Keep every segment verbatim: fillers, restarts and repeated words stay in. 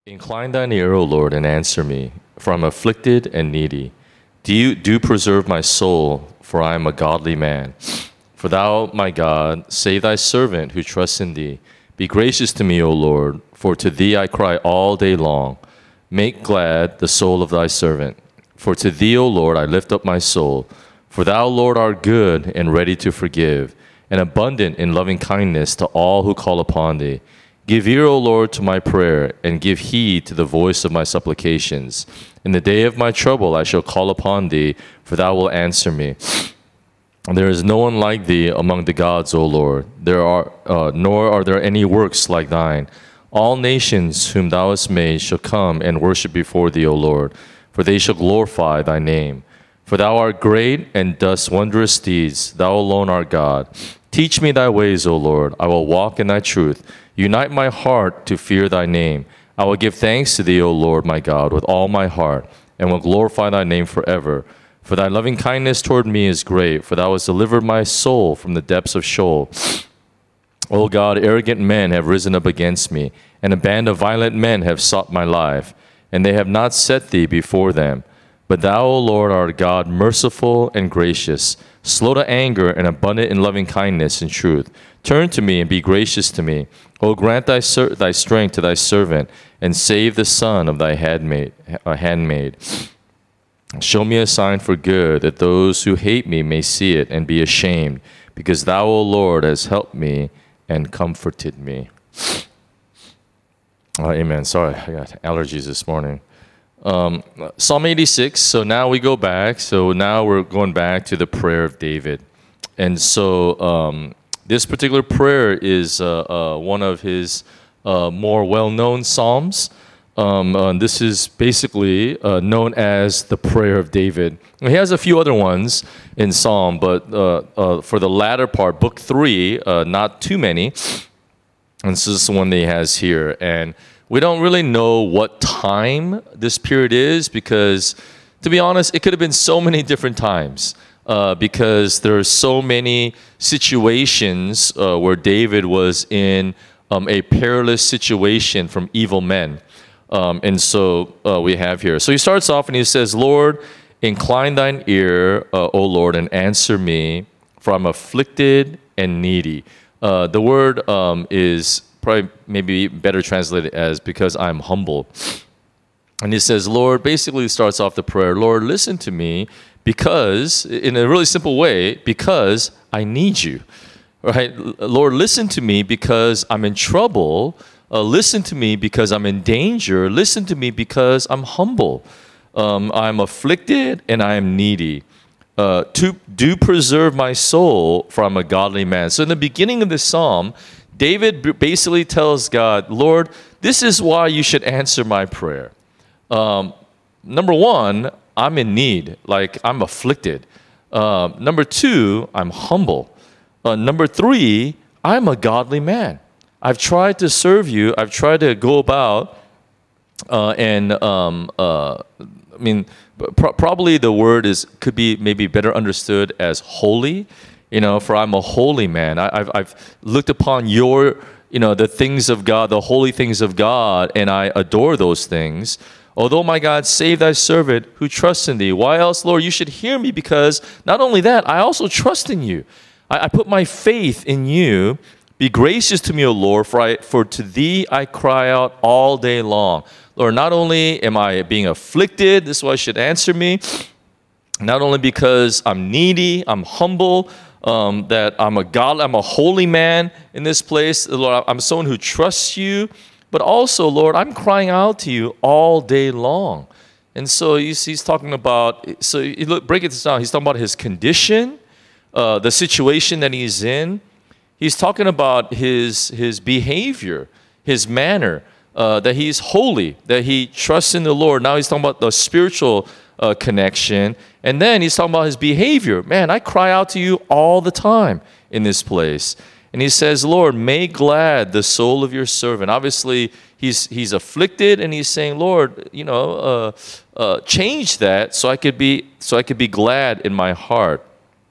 Incline thine ear, O Lord, and answer me, for I am afflicted and needy. Do you do preserve my soul, for I am a godly man. For thou, my God, save thy servant who trusts in thee. Be gracious to me, O Lord, for to thee I cry all day long. Make glad the soul of thy servant. For to thee, O Lord, I lift up my soul. For thou, Lord, art good and ready to forgive, and abundant in loving kindness to all who call upon thee. Give ear, O Lord, to my prayer, and give heed to the voice of my supplications. In the day of my trouble I shall call upon thee, for thou wilt answer me. There is no one like thee among the gods, O Lord. There are, uh, nor are there any works like thine. All nations whom thou hast made shall come and worship before thee, O Lord, for they shall glorify thy name. For thou art great and dost wondrous deeds. Thou alone art God. Teach me thy ways, O Lord. I will walk in thy truth. Unite my heart to fear thy name. I will give thanks to thee, O Lord, my God, with all my heart, and will glorify thy name forever. For thy loving kindness toward me is great, for thou hast delivered my soul from the depths of Sheol. O God, arrogant men have risen up against me, and a band of violent men have sought my life, and they have not set thee before them. But thou, O Lord, art God, merciful and gracious, slow to anger and abundant in loving kindness and truth. Turn to me and be gracious to me. O grant thy, ser- thy strength to thy servant, and save the son of thy handmaid. Uh, handmaid. Show me a sign for good, that those who hate me may see it and be ashamed, because thou, O Lord, hast helped me and comforted me. Uh, amen. Sorry, I got allergies this morning. Um, Psalm eighty-six, so now we go back. So now we're going back to the prayer of David. And so um, this particular prayer is uh, uh, one of his uh, more well-known psalms. Um, uh, this is basically uh, known as the prayer of David. And he has a few other ones in Psalm, but uh, uh, for the latter part, book three, uh, not too many. And this is the one that he has here. And we don't really know what time this period is because, to be honest, it could have been so many different times uh, because there are so many situations uh, where David was in um, a perilous situation from evil men. Um, and so uh, we have here. So he starts off and he says, Lord, incline thine ear, uh, O Lord, and answer me, for I'm afflicted and needy. Uh, the word um, is probably maybe better translated as because I'm humble. And he says, Lord, basically starts off the prayer, Lord, listen to me because, in a really simple way, because I need you, right? Lord, listen to me because I'm in trouble. Uh, listen to me because I'm in danger. Listen to me because I'm humble. Um, I'm afflicted and I am needy. Uh, to do preserve my soul, for I'm a godly man. So in the beginning of this psalm, David basically tells God, Lord, this is why you should answer my prayer. Um, number one, I'm in need, like I'm afflicted. Uh, number two, I'm humble. Uh, number three, I'm a godly man. I've tried to serve you. I've tried to go about uh, and, um, uh, I mean, pro- probably the word is could be maybe better understood as holy. You know, for I'm a holy man. I, I've, I've looked upon your, you know, the things of God, the holy things of God, and I adore those things. Although, my God, save thy servant who trusts in thee. Why else, Lord, you should hear me, because not only that, I also trust in you. I, I put my faith in you. Be gracious to me, O Lord, for, I, for to thee I cry out all day long. Lord, not only am I being afflicted, this is why you should answer me, not only because I'm needy, I'm humble, Um, that I'm a God, I'm a holy man in this place. Lord, I'm someone who trusts you, but also, Lord, I'm crying out to you all day long. And so he's, he's talking about, so you look, break it down. He's talking about his condition, uh, the situation that he's in. He's talking about his, his behavior, his manner, uh, that he's holy, that he trusts in the Lord. Now he's talking about the spiritual uh, connection. And then he's talking about his behavior. Man, I cry out to you all the time in this place. And he says, Lord, make glad the soul of your servant. Obviously, he's he's afflicted, and he's saying, Lord, you know, uh, uh, change that so I could be so I could be glad in my heart.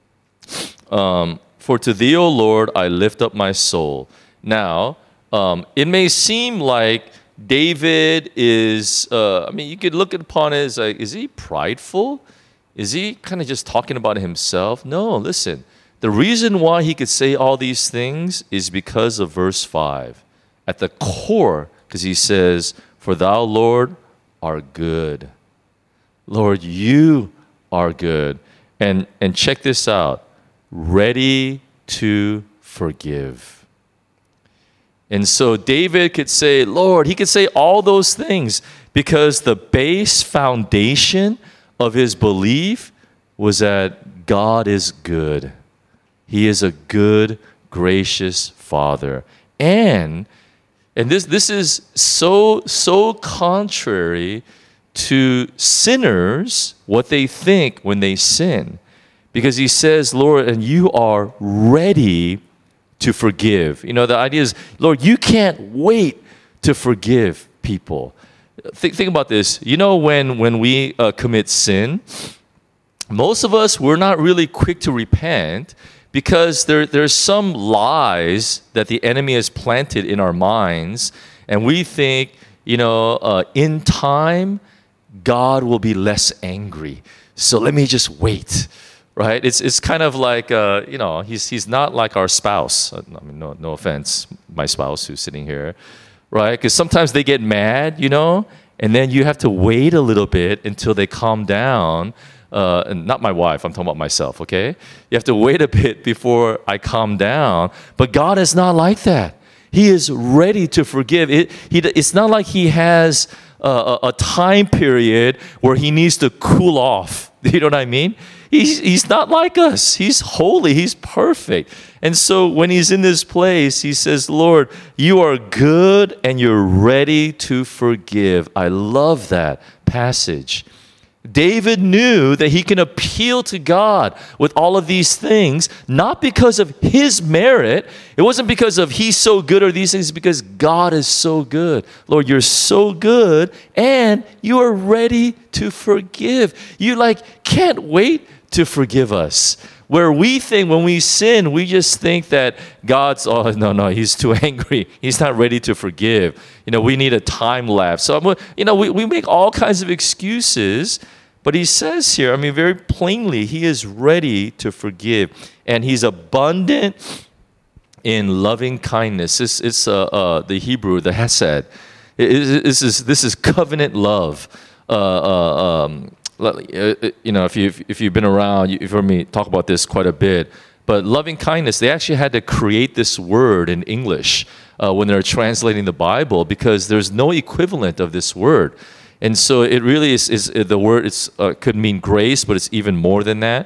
Um, For to thee, O Lord, I lift up my soul. Now, um, it may seem like David is, uh, I mean, you could look upon it as like, is he prideful? Is he kind of just talking about himself? No, listen. The reason why he could say all these things is because of verse five. At the core, because he says, "For thou, Lord, art good." Lord, you are good. And, and check this out. Ready to forgive. And so David could say, Lord, he could say all those things because the base foundation of his belief was that God is good. He is a good, gracious Father. And and this this is so so contrary to sinners, what they think when they sin. Because he says, Lord, and you are ready to forgive. You know, the idea is, Lord, you can't wait to forgive people. Think, think about this. You know, when, when we uh, commit sin, most of us, we're not really quick to repent because there, there's some lies that the enemy has planted in our minds. And we think, you know, uh, in time, God will be less angry. So let me just wait. Right? It's it's kind of like, uh, you know, he's he's not like our spouse. I mean, no, no offense, my spouse who's sitting here. Right? Because sometimes they get mad, you know, and then you have to wait a little bit until they calm down. Uh, and not my wife, I'm talking about myself, okay? You have to wait a bit before I calm down. But God is not like that. He is ready to forgive. It, he, it's not like he has a, a time period where he needs to cool off. You know what I mean? He's, he's not like us. He's holy. He's perfect. And so when he's in this place, he says, Lord, you are good and you're ready to forgive. I love that passage. David knew that he can appeal to God with all of these things, not because of his merit. It wasn't because of he's so good or these things, because God is so good. Lord, you're so good and you are ready to forgive. You like can't wait to forgive us. Where we think when we sin, we just think that God's, oh, no, no, he's too angry. He's not ready to forgive. You know, we need a time lapse. So, you know, we, we make all kinds of excuses, but he says here, I mean, very plainly, he is ready to forgive. And he's abundant in loving kindness. It's, it's uh, uh, the Hebrew, the hesed. It, it, this, is, this is covenant love. Uh, uh, um, You know, if you if you've been around, you've heard me talk about this quite a bit. But loving kindness, they actually had to create this word in English uh, when they're translating the Bible because there's no equivalent of this word, and so it really is. is the word it's uh, could mean grace, but it's even more than that,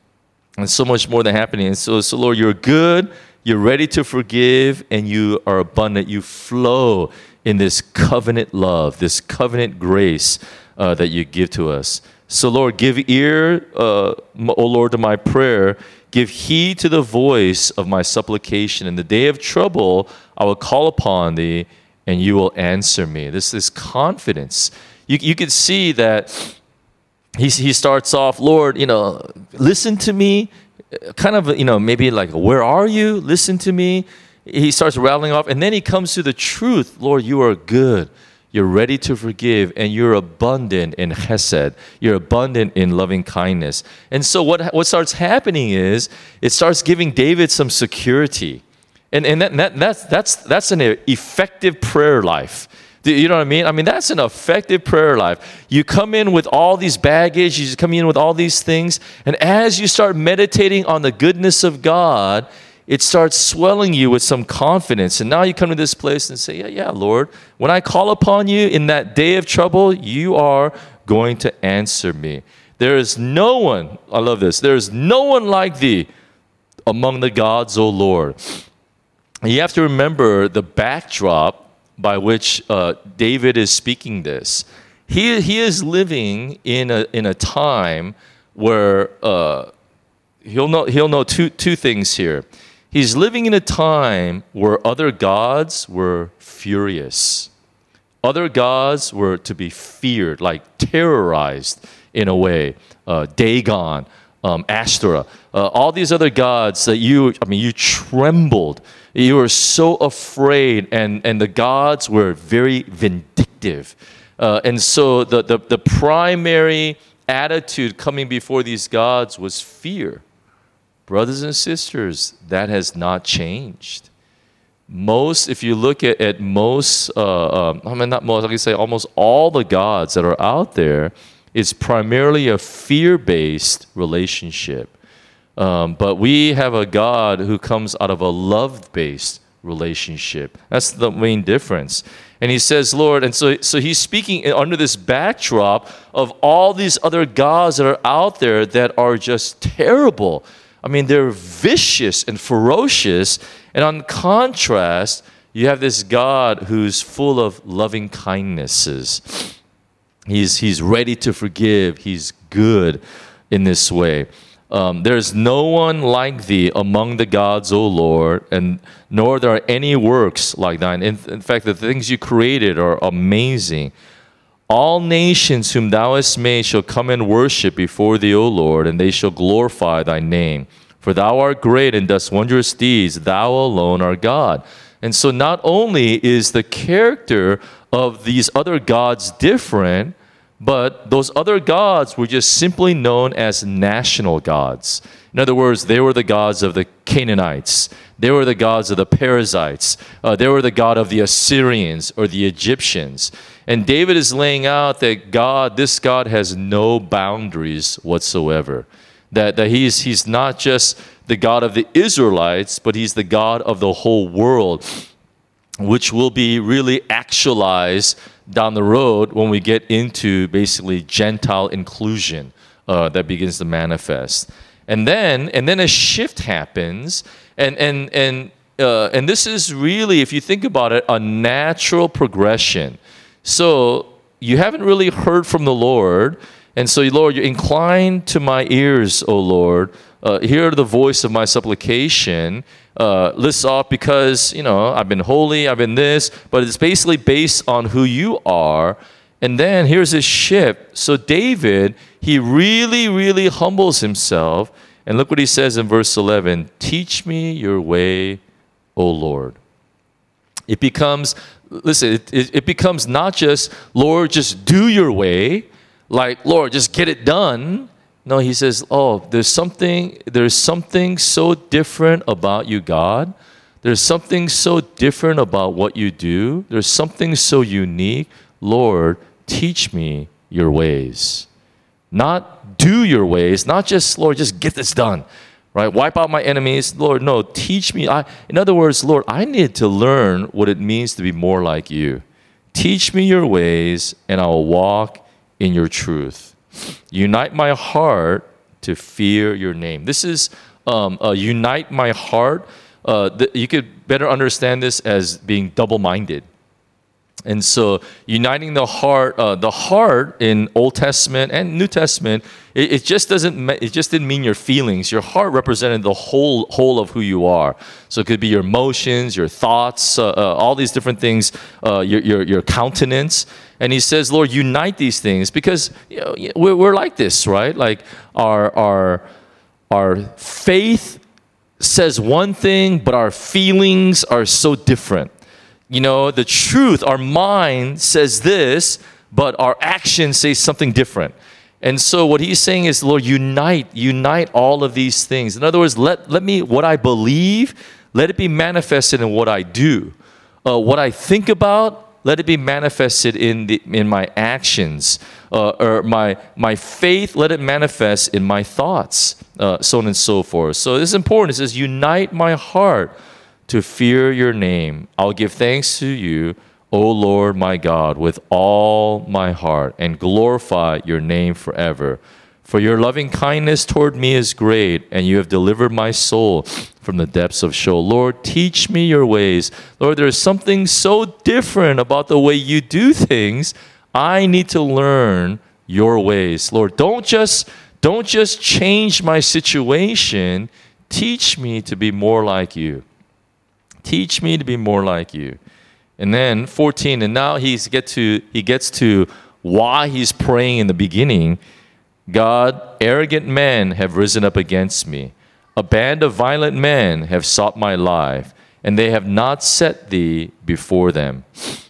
and so much more than happening. And so, so Lord, you're good, you're ready to forgive, and you are abundant. You flow in this covenant love, this covenant grace uh, that you give to us. So, Lord, give ear, uh, O Lord, to my prayer. Give heed to the voice of my supplication. In the day of trouble, I will call upon thee, and you will answer me. This is confidence. You, you can see that he, he starts off, Lord, you know, listen to me. Kind of, you know, maybe like, where are you? Listen to me. He starts rattling off, and then he comes to the truth. Lord, you are good. You're ready to forgive, and you're abundant in chesed. You're abundant in loving kindness. And so what, what starts happening is it starts giving David some security. And, and that, that, that's, that's, that's an effective prayer life. Do you know what I mean? I mean, that's an effective prayer life. You come in with all these baggage, you come in with all these things, and as you start meditating on the goodness of God, it starts swelling you with some confidence. And now you come to this place and say, yeah, yeah, Lord, when I call upon you in that day of trouble, you are going to answer me. There is no one, I love this, there is no one like thee among the gods, O Lord. And you have to remember the backdrop by which uh, David is speaking this. He, he is living in a, in a time where uh, he'll know, he'll know two, two things here. He's living in a time where other gods were furious. Other gods were to be feared, like terrorized in a way. Uh, Dagon, um, Ashtoreth, uh, all these other gods that you, I mean, you trembled. You were so afraid, and, and the gods were very vindictive. Uh, and so the, the, the primary attitude coming before these gods was fear. Brothers and sisters, that has not changed. Most, if you look at, at most, uh, um, I mean, not most, I can say almost all the gods that are out there, it's primarily a fear-based relationship. Um, but we have a God who comes out of a love-based relationship. That's the main difference. And he says, Lord, and so, so he's speaking under this backdrop of all these other gods that are out there that are just terrible. I mean, they're vicious and ferocious. And on contrast, you have this God who's full of loving kindnesses. He's, he's ready to forgive. He's good in this way. Um, there's no one like thee among the gods, O Lord, and nor there are any works like thine. In, in fact, the things you created are amazing. All nations whom thou hast made shall come and worship before thee, O Lord, and they shall glorify thy name. For thou art great and dost wondrous deeds. Thou alone art God. And so not only is the character of these other gods different, but those other gods were just simply known as national gods. In other words, they were the gods of the Canaanites. They were the gods of the Perizzites. Uh, they were the god of the Assyrians or the Egyptians. And David is laying out that God, this God has no boundaries whatsoever. That, that he's, he's not just the God of the Israelites, but he's the God of the whole world, which will be really actualized down the road when we get into basically Gentile inclusion uh, that begins to manifest. And then and then a shift happens, and and and uh, and this is really, if you think about it, a natural progression. So you haven't really heard from the Lord, and so Lord, you incline to my ears, O Lord. Uh, hear the voice of my supplication. Uh, lists off because, you know, I've been holy, I've been this, but it's basically based on who you are. And then here's this shift. So David, he really, really humbles himself. And look what he says in verse eleven, teach me your way, O Lord. It becomes, listen, it, it, it becomes not just, Lord, just do your way, like, Lord, just get it done. No, he says, oh, there's something, there's something so different about you, God. There's something so different about what you do. There's something so unique. Lord, teach me your ways. Not do your ways, not just, Lord, just get this done, right? Wipe out my enemies. Lord, no, teach me. I, in other words, Lord, I need to learn what it means to be more like you. Teach me your ways, and I will walk in your truth. Unite my heart to fear your name. This is um, uh, unite my heart. Uh, th- you could better understand this as being double-minded. And so uniting the heart, uh, the heart in Old Testament and New Testament, it, it just doesn't, it just didn't mean your feelings. Your heart represented the whole whole of who you are. So it could be your emotions, your thoughts, uh, uh, all these different things, uh, your, your your countenance. And he says, Lord, unite these things because, you know, we're, we're like this, right? Like our our our faith says one thing, but our feelings are so different. You know, the truth, our mind says this, but our actions say something different. And so what he's saying is, Lord, unite, unite all of these things. In other words, let, let me, what I believe, let it be manifested in what I do. Uh, what I think about, let it be manifested in the, in my actions. Uh, or my, my faith, let it manifest in my thoughts, uh, so on and so forth. So this is important. It says, unite my heart to fear your name. I'll give thanks to you, O Lord my God, with all my heart, and glorify your name forever. For your loving kindness toward me is great, and you have delivered my soul from the depths of Sheol. Lord, teach me your ways. Lord, there's something so different about the way you do things. I need to learn your ways. Lord, don't just, don't just change my situation. Teach me to be more like you. Teach me to be more like you. And then fourteen, and now he's get to he gets to why he's praying in the beginning. God, arrogant men have risen up against me. A band of violent men have sought my life, and they have not set thee before them.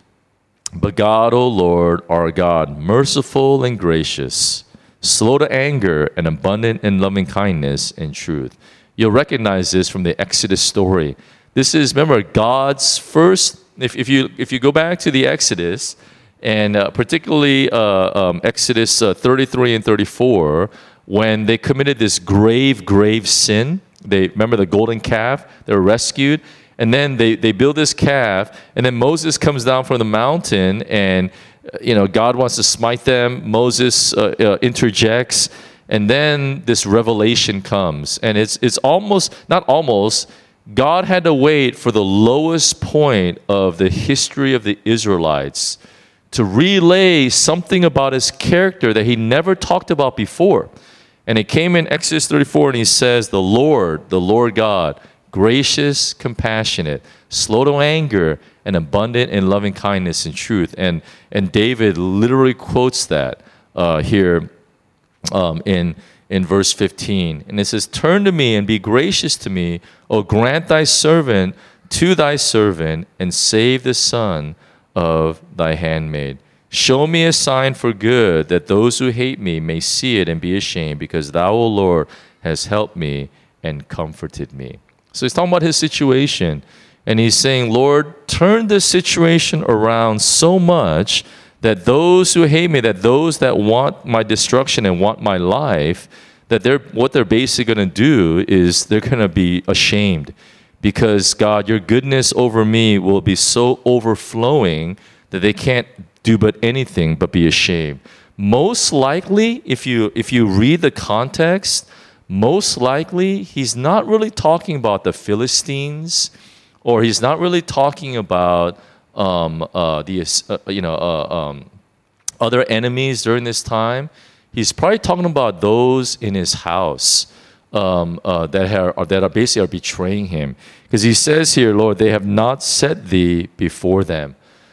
But God, O Lord, our God, merciful and gracious, slow to anger and abundant in loving kindness and truth. You'll recognize this from the Exodus story. This is, remember, God's first, if, if, you, if you go back to the Exodus, and uh, particularly uh, um, Exodus uh, thirty-three and thirty-four, when they committed this grave, grave sin. They remember the golden calf, they were rescued, and then they, they build this calf, and then Moses comes down from the mountain, and you know God wants to smite them. Moses uh, uh, interjects, and then this revelation comes, and it's it's almost not almost. God had to wait for the lowest point of the history of the Israelites to relay something about his character that he never talked about before. And it came in Exodus thirty-four, and he says, the Lord, the Lord God, gracious, compassionate, slow to anger, and abundant in loving kindness and truth. And, and David literally quotes that uh, here um, in, in verse fifteen. And it says, turn to me and be gracious to me, O grant thy servant to thy servant, and save the son of thy handmaid. Show me a sign for good, that those who hate me may see it and be ashamed, because thou, O Lord, hast helped me and comforted me. So he's talking about his situation, and he's saying, Lord, turn this situation around so much that those who hate me, that those that want my destruction and want my life, that they're what they're basically going to do is they're going to be ashamed, because God, your goodness over me will be so overflowing that they can't do but anything but be ashamed. Most likely, if you if you read the context, most likely he's not really talking about the Philistines, or he's not really talking about um, uh, the uh, you know uh, um, other enemies during this time. He's probably talking about those in his house um, uh, that are that are basically are betraying him, because he says here, Lord, they have not set thee before them.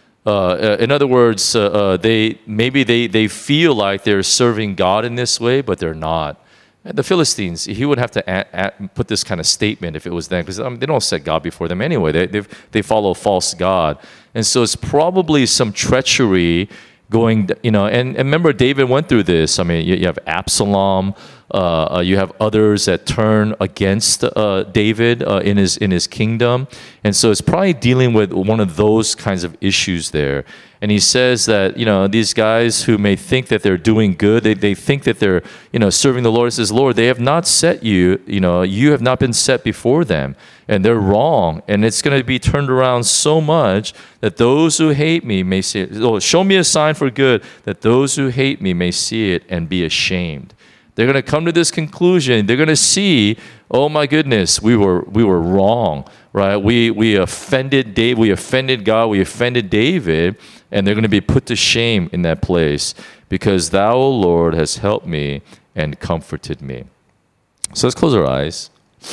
Uh, in other words, uh, uh, they maybe they, they feel like they're serving God in this way, but they're not. And the Philistines, he would have to a- a- put this kind of statement if it was them, because I mean, they don't set God before them anyway. They they they follow false God, and so it's probably some treachery going. You know, and, and remember, David went through this. I mean, you, you have Absalom. Uh, uh, you have others that turn against uh, David uh, in his in his kingdom, and so it's probably dealing with one of those kinds of issues there. And he says that you know these guys who may think that they're doing good, they they think that they're you know serving the Lord. He says, Lord, they have not set you. You know, you have not been set before them, and they're wrong. And it's going to be turned around so much that those who hate me may see it. Oh, show me a sign for good, that those who hate me may see it and be ashamed. They're going to come to this conclusion. They're going to see, oh my goodness, we were we were wrong, right? We we offended David, we offended God, we offended David, and they're going to be put to shame in that place, because thou, O Lord, hast helped me and comforted me. So let's close our eyes.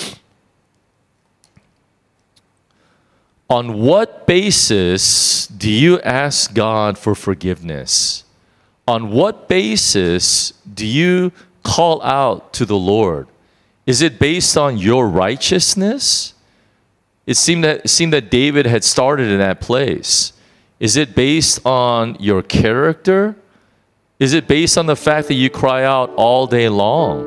On what basis do you ask God for forgiveness? On what basis do you call out to the Lord? Is it based on your righteousness? It seemed that it seemed that David had started in that place. Is it based on your character? Is it based on the fact that you cry out all day long?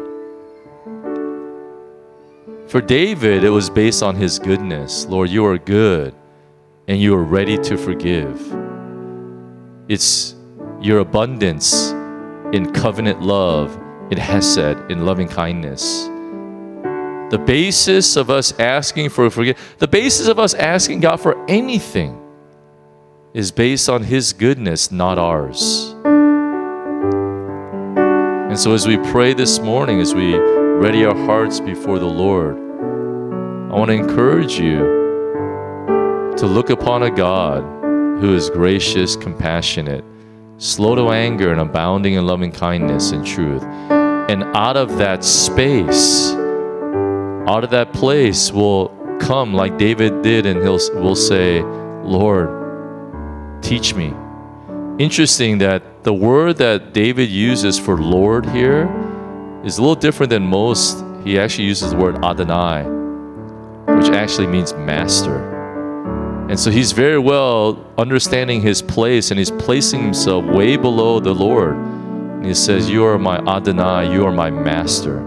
For David, it was based on his goodness. Lord, you are good, and you are ready to forgive. It's your abundance in covenant love, in hesed, in loving kindness. The basis of us asking for forgiveness, the basis of us asking God for anything is based on His goodness, not ours. And so as we pray this morning, as we ready our hearts before the Lord, I want to encourage you to look upon a God who is gracious, compassionate, slow to anger, and abounding in loving kindness and truth. And out of that space, out of that place will come like David did, and he'll will say, Lord, teach me. Interesting that the word that David uses for Lord here is a little different than most. He actually uses the word Adonai, which actually means master. And so he's very well understanding his place, and he's placing himself way below the Lord. And he says, you are my Adonai, you are my master.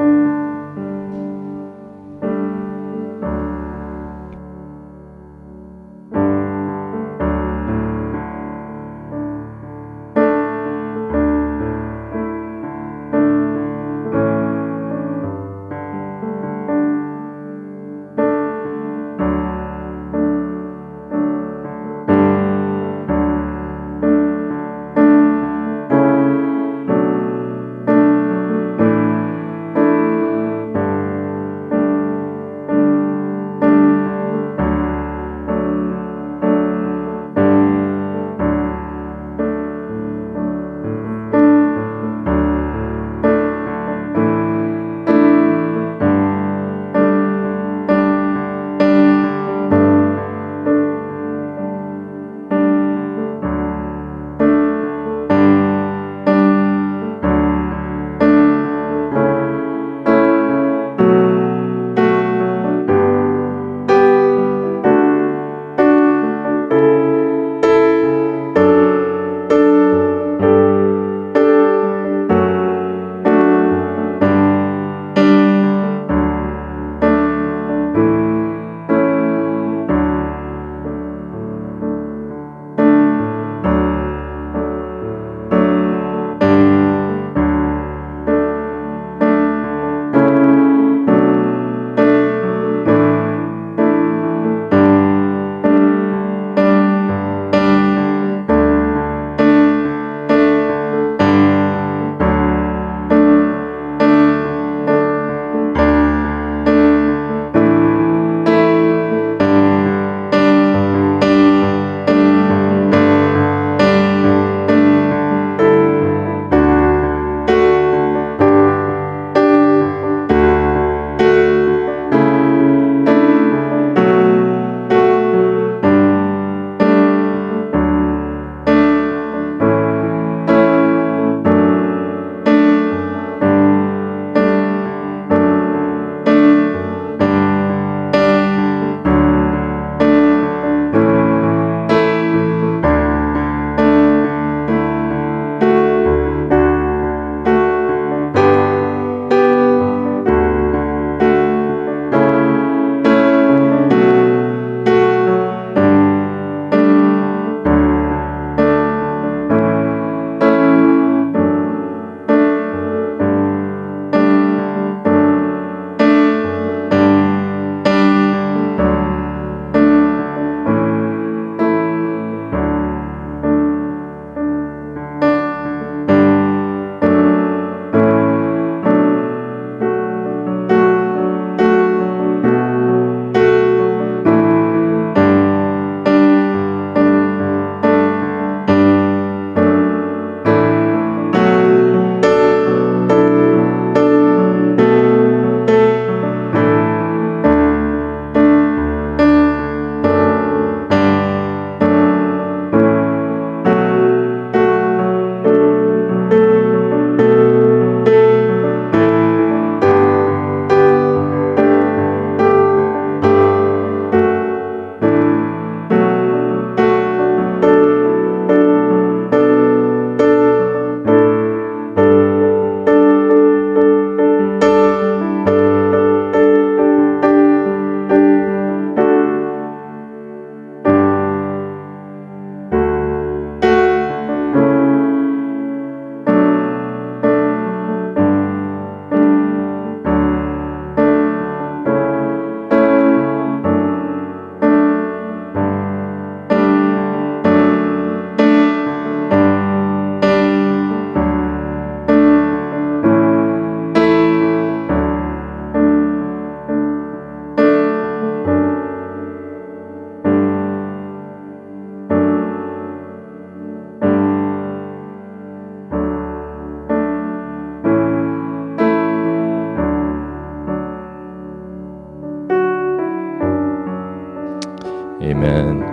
Amen.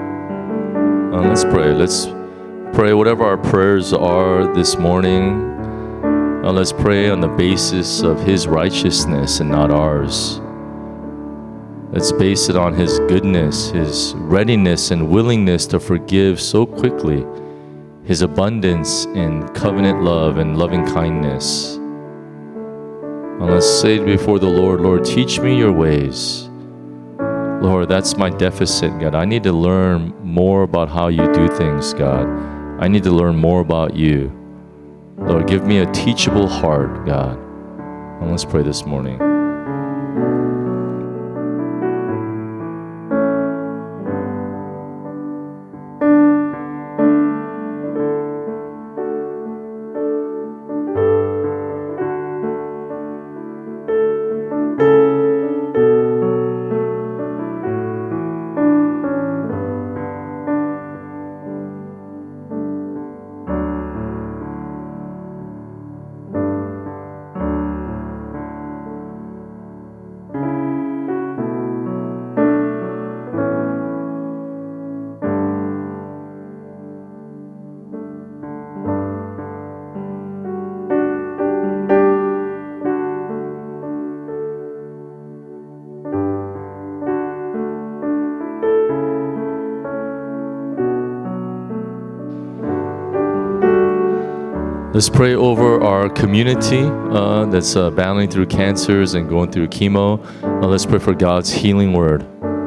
Uh, let's pray. Let's pray whatever our prayers are this morning. Uh, let's pray on the basis of His righteousness and not ours. Let's base it on His goodness, His readiness and willingness to forgive so quickly, His abundance in covenant love and loving kindness. And let's say before the Lord, Lord, teach me your ways. Lord, that's my deficit, God. I need to learn more about how you do things, God. I need to learn more about you. Lord, give me a teachable heart, God. And let's pray this morning. Let's pray over our community uh, that's uh, battling through cancers and going through chemo. Uh, let's pray for God's healing word.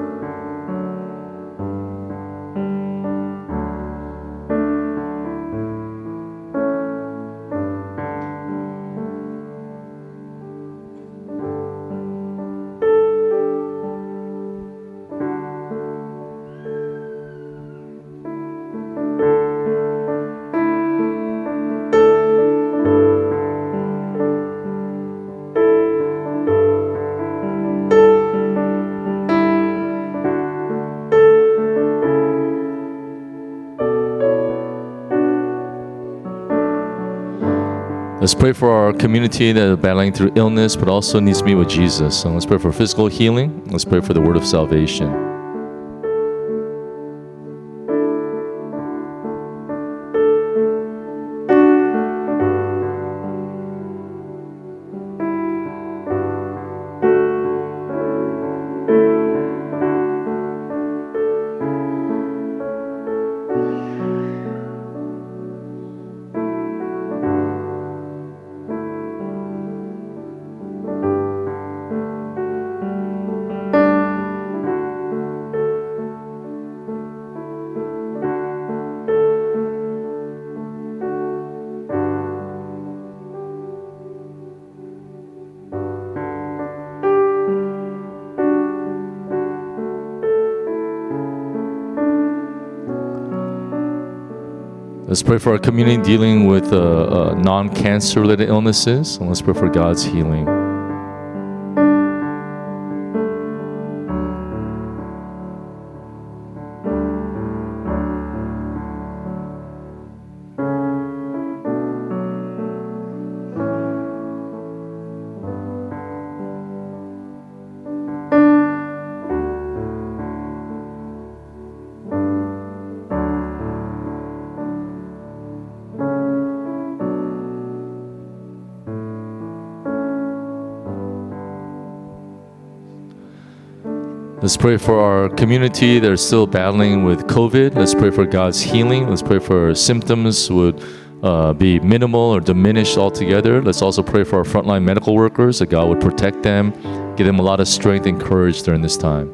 Let's pray for our community that is battling through illness but also needs to be with Jesus. So let's pray for physical healing. Let's pray for the word of salvation. Let's pray for our community dealing with uh, uh, non-cancer related illnesses. And let's pray for God's healing. Let's pray for our community that are still battling with COVID. Let's pray for God's healing. Let's pray for symptoms would uh, be minimal or diminished altogether. Let's also pray for our frontline medical workers, that God would protect them, give them a lot of strength and courage during this time.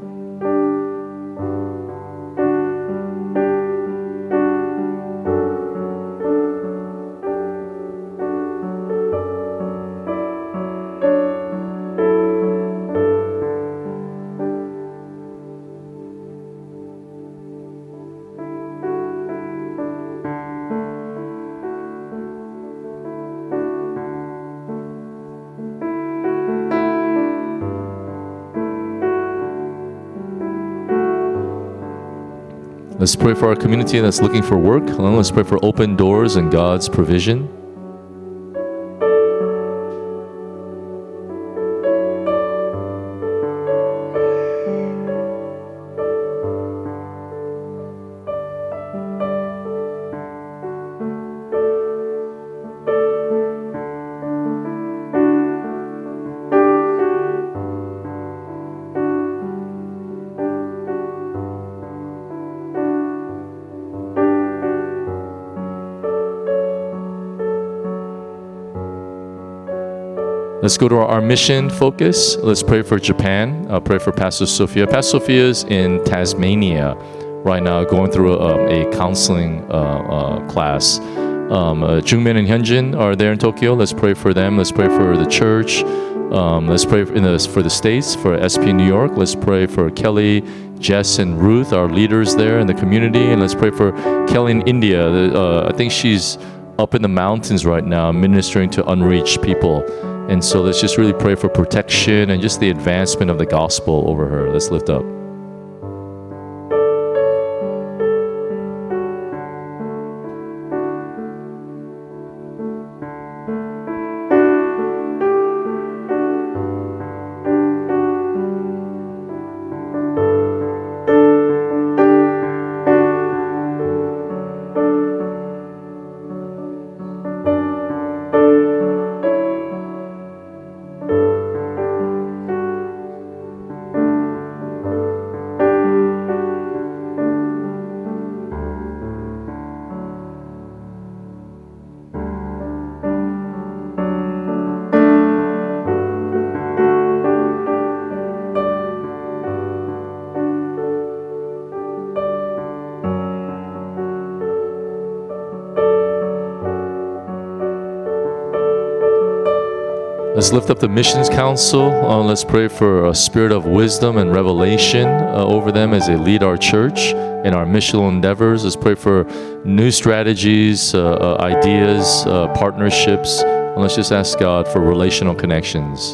Let's pray for our community that's looking for work. Let's pray for open doors and God's provision. Let's go to our, our mission focus. Let's pray for Japan. Uh, pray for Pastor Sophia. Pastor Sophia is in Tasmania right now, going through a, a counseling uh, uh, class. Um, uh, Jungmin and Hyunjin are there in Tokyo. Let's pray for them. Let's pray for the church. Um, let's pray in the, for the States, for S P New York. Let's pray for Kelly, Jess, and Ruth, our leaders there in the community. And let's pray for Kelly in India. Uh, I think she's up in the mountains right now, ministering to unreached people. And so let's just really pray for protection and just the advancement of the gospel over her. Let's lift up. Let's lift up the Missions Council. Uh, let's pray for a spirit of wisdom and revelation uh, over them as they lead our church in our missional endeavors. Let's pray for new strategies, uh, uh, ideas, uh, partnerships. And let's just ask God for relational connections.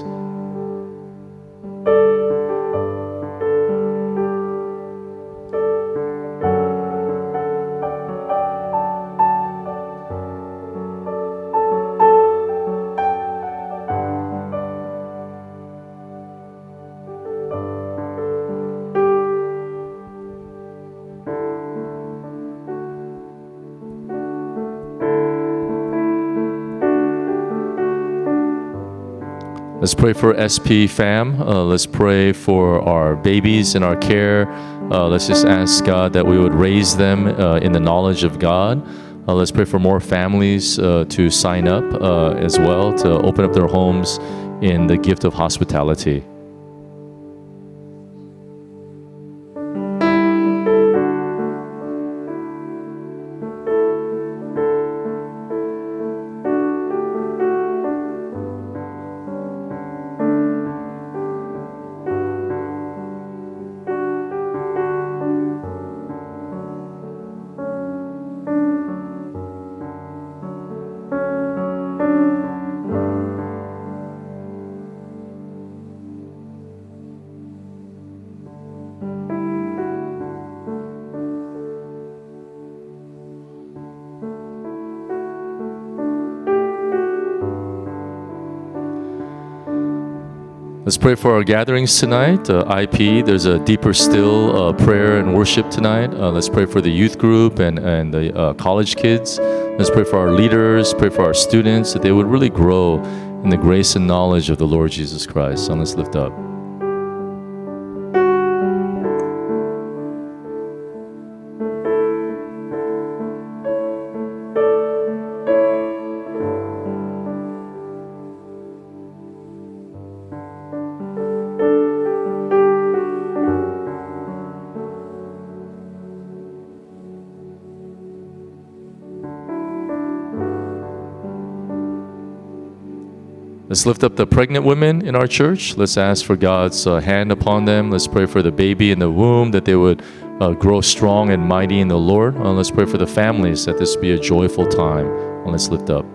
Let's pray for S P fam. Uh, let's pray for our babies in our care. Uh, let's just ask God that we would raise them uh, in the knowledge of God. Uh, let's pray for more families uh, to sign up uh, as well, to open up their homes in the gift of hospitality. Let's pray for our gatherings tonight. Uh, I P, there's a deeper still uh, prayer and worship tonight. Uh, let's pray for the youth group and, and the uh, college kids. Let's pray for our leaders, pray for our students, that they would really grow in the grace and knowledge of the Lord Jesus Christ. So let's lift up. Let's lift up the pregnant women in our church. Let's ask for God's uh, hand upon them. Let's pray for the baby in the womb, that they would uh, grow strong and mighty in the Lord. Uh, let's pray for the families, that this be a joyful time. And let's lift up.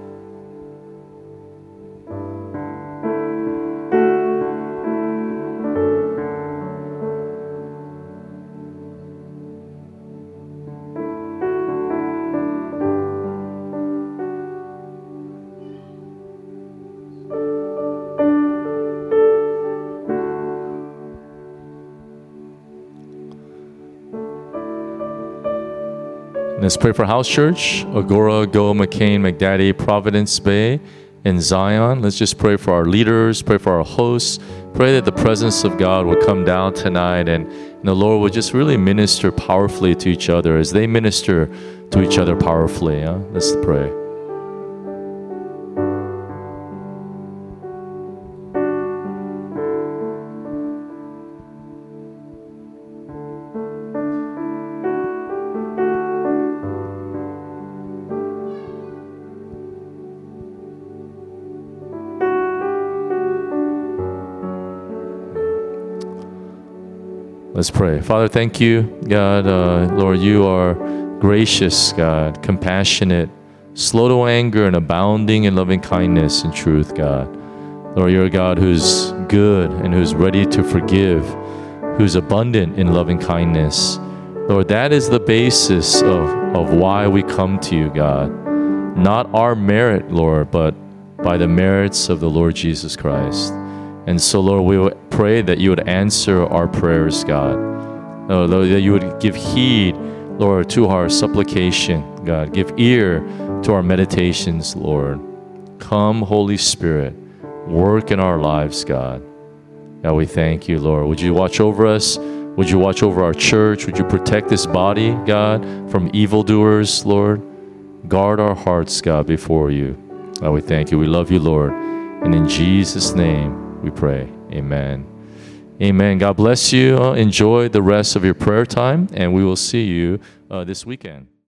Let's pray for House Church, Agora, Go, McCain, McDaddy, Providence Bay, and Zion. Let's just pray for our leaders, pray for our hosts. Pray that the presence of God would come down tonight and, and the Lord would just really minister powerfully to each other as they minister to each other powerfully. Huh? Let's pray. Let's pray. Father, thank you, God. Uh, Lord, you are gracious, God, compassionate, slow to anger, and abounding in loving kindness and truth, God. Lord, you're a God who's good and who's ready to forgive, who's abundant in loving kindness. Lord, that is the basis of, of why we come to you, God. Not our merit, Lord, but by the merits of the Lord Jesus Christ. And so, Lord, we would pray that you would answer our prayers, God. Uh, Lord, that you would give heed, Lord, to our supplication, God. Give ear to our meditations, Lord. Come, Holy Spirit, work in our lives, God. God, we thank you, Lord. Would you watch over us? Would you watch over our church? Would you protect this body, God, from evildoers, Lord? Guard our hearts, God, before you. God, we thank you. We love you, Lord. And in Jesus' name we pray. Amen. Amen. God bless you. Uh, enjoy the rest of your prayer time, and we will see you uh, this weekend.